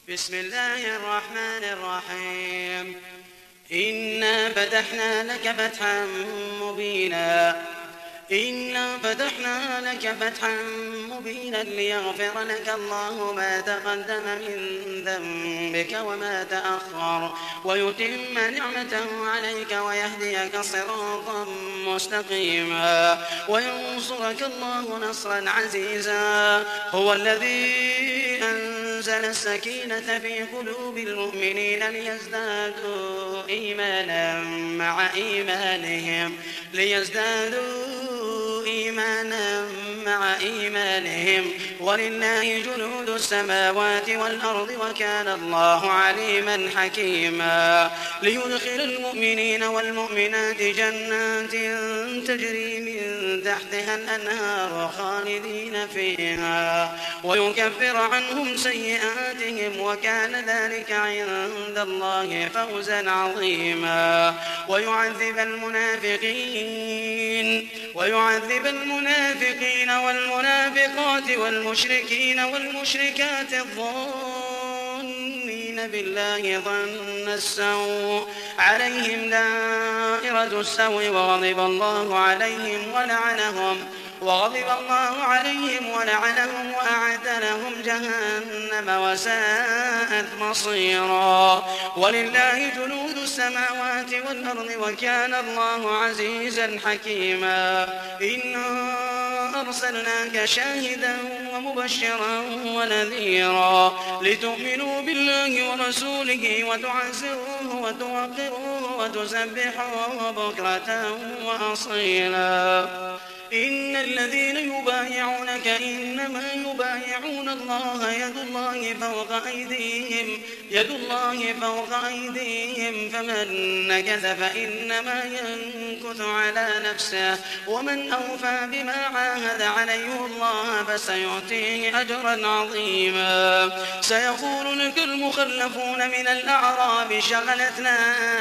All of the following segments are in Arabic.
بسم الله الرحمن الرحيم. إنا فتحنا لك فتحا مبينا ليغفر لك الله ما تقدم من ذنبك وما تأخر ويتم نعمته عليك ويهديك صراطا مستقيما وينصرك الله نصرا عزيزا. هو الذي أنزل السكينة في قلوب المؤمنين ليزدادوا إيمانا مع إيمانهم ولله جنود السماوات والأرض وكان الله عليما حكيما. ليدخل المؤمنين والمؤمنات جنات تجري من تحتها الأنهار خالدين فيها ويكفر عنهم سيئاتهم وكان ذلك عند الله فوزا عظيما. ويعذب المنافقين والمنافقات والمشركين والمشركات الظانين بالله ظن السوء عليهم دائرة السوء وغضب الله عليهم ولعنهم وأعد لهم جهنم وساءت مصيرا. ولله جنود السماوات والأرض وكان الله عزيزا حكيما. إنا أرسلناك شاهدا ومبشرا ونذيرا لتؤمنوا بالله ورسوله وتعزروه وتوقروه وتسبحوه بكرة وأصيلا. إن الذين يبايعونك إنما يبايعون الله يد الله فوق أيديهم فمن نكث فإنما ينكث على نفسه ومن أوفى بما عاهد عليه الله فسيؤتيه أجرا عظيما. سيقول لك المخلفون من الأعراب شغلتنا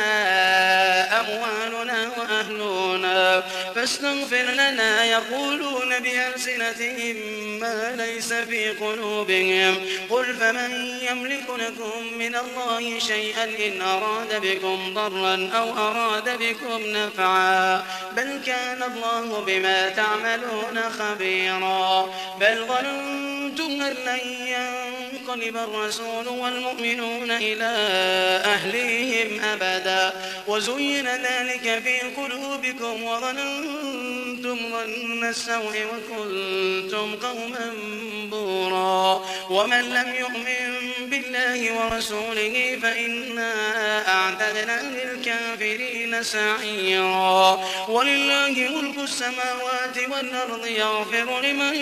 أموالنا وأهلنا فاستغفر لنا يقولون بألسنتهم ما ليس في قلوبهم قل فمن يملك لكم من الله شيئا إن أراد بكم ضرا أو أراد بكم نفعا بل كان الله بما تعملون خبيرا. بل ظننتم أن لن ينقلب الرسول والمؤمنون إلى أهليهم أبدا وزين ذلك في قلوبكم وظننتم ظن السوء وكنتم قوما بورا. ومن لم يؤمن بالله ورسوله فإنا أعتدنا للكافرين سعيرا. ولله ملك السماوات والأرض يغفر لمن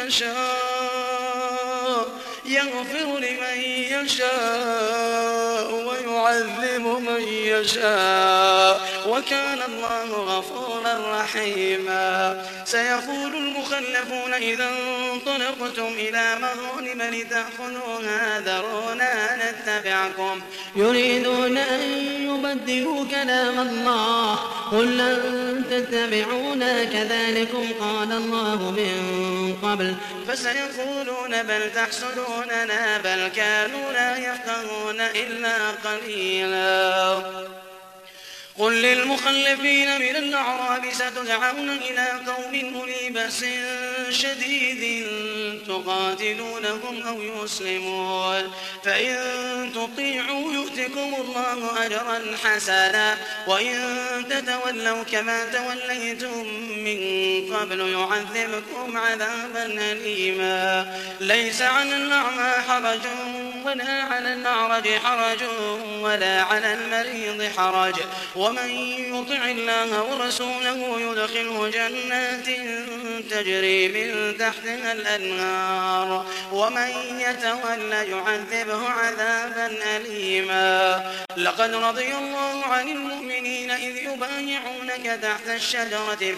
يشاء ويعذب من يشاء وكان الله غفورا رحيما. سيقول المخلفون إذا انطلقتم إلى مغانم لتأخذوها ذرونا نتبعكم يريدون أن يبدلوا كلام الله قل لن تتبعونا كذلكم قال الله من قبل فسيقولون بل تحسدوننا بل كانوا لا يفقهون إلا قليلا. قل للمخلفين من الأعراب ستدعون إلى قوم أولي بأس شديد تقاتلونهم أو يسلمون فإن تطيعوا يؤتكم الله أجرا حسنا وإن تتولوا كما توليتم من قبل يعذبكم عذابا أليما. ليس على الأعمى حرج ولا على الأعرج حرج ولا على المريض حرج ومن يطع الله ورسوله يدخله جنات تجري من تحتها الأنهار ومن يتولى يعذبه عذابا أليما. لقد رضي الله عن المؤمنين إذ يبايعونك تحت الشجرة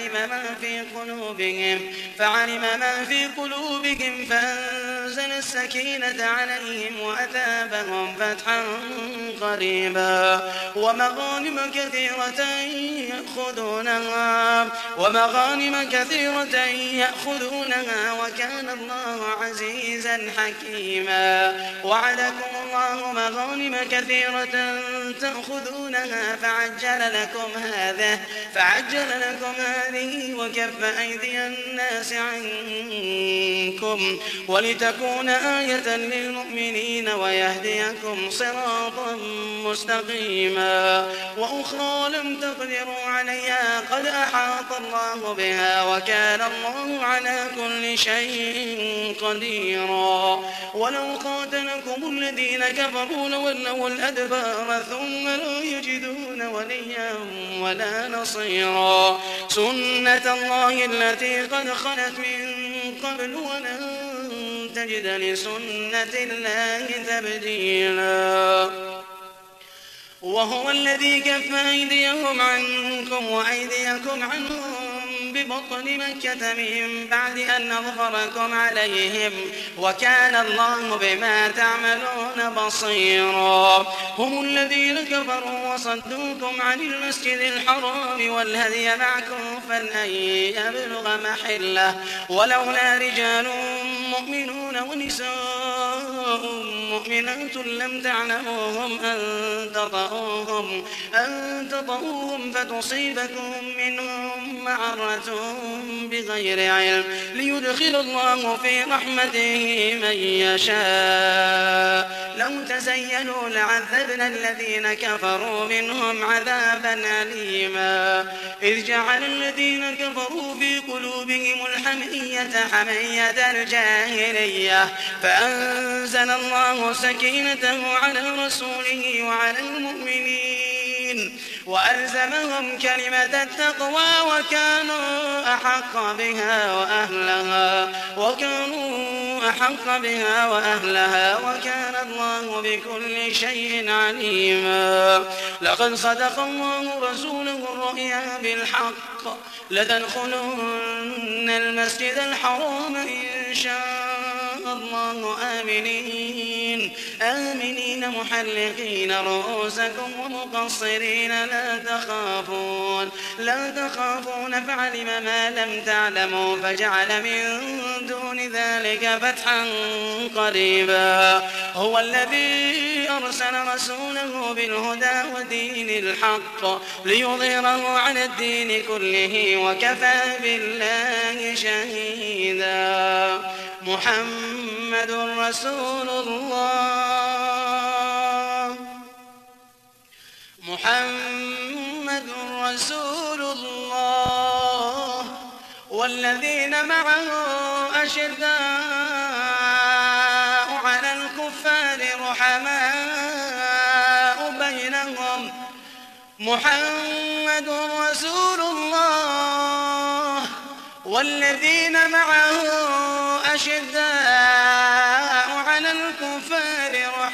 فعلم ما في قلوبهم فأنزل السكينة عليهم وأثابهم فتحا قريبا ومغانم كثيرة يأخذونها وكان الله عزيزا حكيما. وعدكم الله مغانم كثيرة تأخذونها فعجل لكم هذه وكف أيدي الناس عنكم ولتكون آية للمؤمنين ويهديكم صراطا مستقيما وأخرى لم تقدروا عليها قد أحاط الله بها وكان الله على كل شيء قديرا ولو قاتلكم الذين كفروا لولوا الأدبار ثم لا يجدون وليا ولا نصيرا سنة الله التي قد خلت من قبل ولن تجد لسنة الله تبديلا وهو الذي كف أيديهم عنكم وأيديكم عنهم ببطن مكة من بعد أن أظفركم عليهم وكان الله بما تعملون بصيرا هم الذين كفروا وصدوكم عن المسجد الحرام والهدي معكوفا أن يبلغ محله ولولا رجال مؤمنون ونساء مؤمنات لم تعلموهم أن تطؤوهم فتصيبكم منهم معرة بغير علم ليدخل الله في رحمته من يشاء لو تزينوا لعذبنا الذين كفروا منهم عذابا أليما إذ جعل الذين كفروا في قلوبهم حمية الجاهلية فأنزل الله سكينته على رسوله وعلى المؤمنين وألزمهم كلمة التقوى وكانوا أحق بها وأهلها وكان الله بكل شيء عليما لقد صدق الله رسوله الرؤيا بالحق لتدخلن المسجد الحرام إن شاء الله آمنين محلقين رؤوسكم ومقصرين لا تخافون فعلم ما لم تعلموا فجعل من دون ذلك فتحا قريبا هو الذي أرسل رسوله بالهدى ودين الحق ليظهره على الدين كله وكفى بالله شهيدا محمد رسول الله والذين معه أشداء على الكفار رحماء بينهم محمد رسول الله والذين معه أشداء على الكفار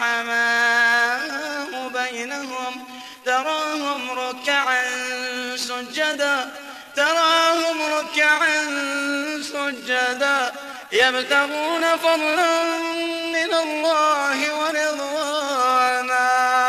رحماء بينهم تراهم ركعا سجدا يبتغون فضلا من الله ورضوانا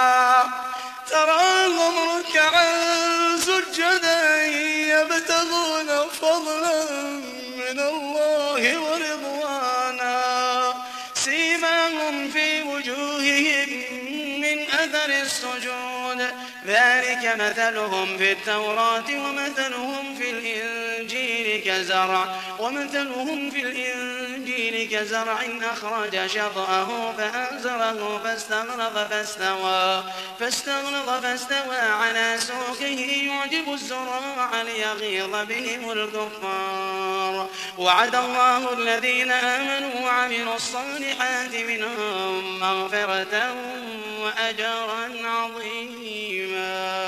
تراهم ركعا سجدا يبتغون فضلا من الله ورضوانا سيماهم في وجوههم من أثر السجود ذلك مثلهم في التوراة ومثلهم في الإنجيل كزرع أخرج شطأه فأزره فاستغلظ فاستوى على سوقه يعجب الزراع ليغيظ بهم الكفار وعد الله الذين آمنوا وعملوا الصالحات منهم مغفرة وأجرا عظيما